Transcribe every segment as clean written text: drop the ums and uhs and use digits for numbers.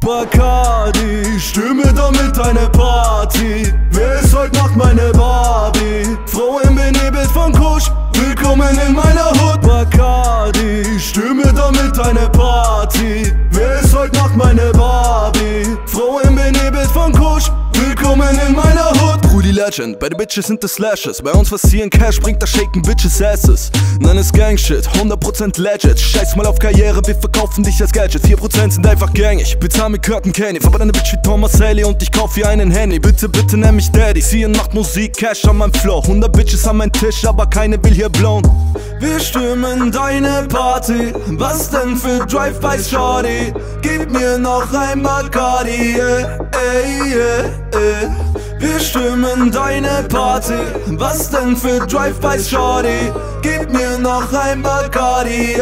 Bacardi, stimme damit eine Party. Wer ist heute Nacht meine Barbie? Frauen benebelt von Kusch, willkommen in meiner Hood. Bacardi, stimme damit eine Party. Wer ist heute Nacht meine Barbie? Frauen benebelt von Kusch, willkommen in meiner Hood. Brudi Legend, bei den Bitches sind es Slashes. Bei uns passieren Cash, bringt das Shaken Bitches Asses. Nein, ist Gangshit, 100% legit. Scheiß mal auf Karriere, wir verkaufen dich als Gadget. 4% sind einfach gängig, bezahl mir Curtin Candy. Fahr bei deine Bitch wie Thomas Haley und ich kauf ihr einen Handy. Bitte, bitte nenn mich Daddy. Sie macht Musik, Cash an meinem Flow. 100 Bitches an meinem Tisch, aber keine will hier blown. Wir stürmen deine Party, was denn für Drive-Bys, Shorty? Gib mir noch ein Bacardi, Wir stürmen deine Party, was denn für Drive-Bys, Shorty? Gib mir noch ein Bacardi,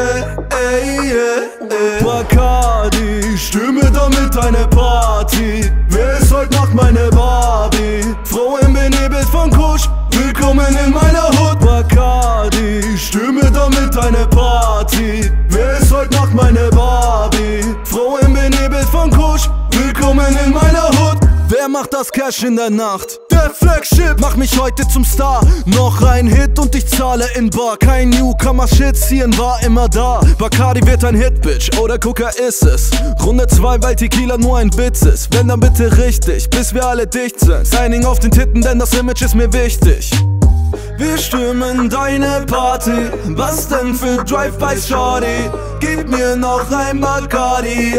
Bacardi, stimme damit eine Party. Wer ist heute Nacht meine Barbie? Frauen benebelt von Kusch, willkommen in meiner Hood. Bacardi, stimme damit eine Party. Wer ist heute Nacht meine Barbie? Frauen benebelt von Kusch, willkommen in meiner Hood. Wer macht das Cash in der Nacht? Der Flagship, mach mich heute zum Star. Noch ein Hit und ich zahle in Bar. Kein Newcomer-Shit, Ziehen war immer da. Bacardi wird ein Hit, Bitch, oder Coca ist es. Runde 2, weil Tequila nur ein Witz ist. Wenn dann bitte richtig, bis wir alle dicht sind. Signing auf den Titten, denn das Image ist mir wichtig. Wir stürmen deine Party, was denn für Drive-Bys, Shorty? Gib mir noch ein Bacardi,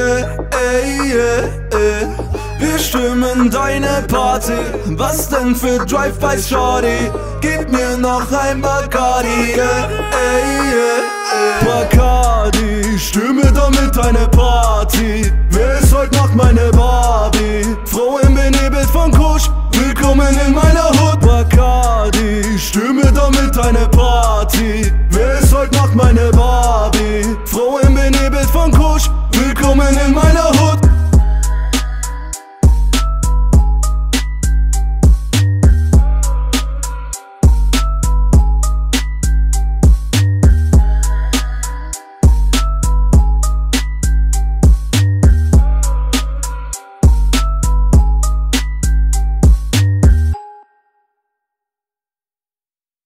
Wir stürmen deine Party, was denn für Drive-Bys, Shorty? Gib mir noch ein Bacardi, Bacardi, stimme damit eine Party. Wer ist heute Nacht meine Barbie?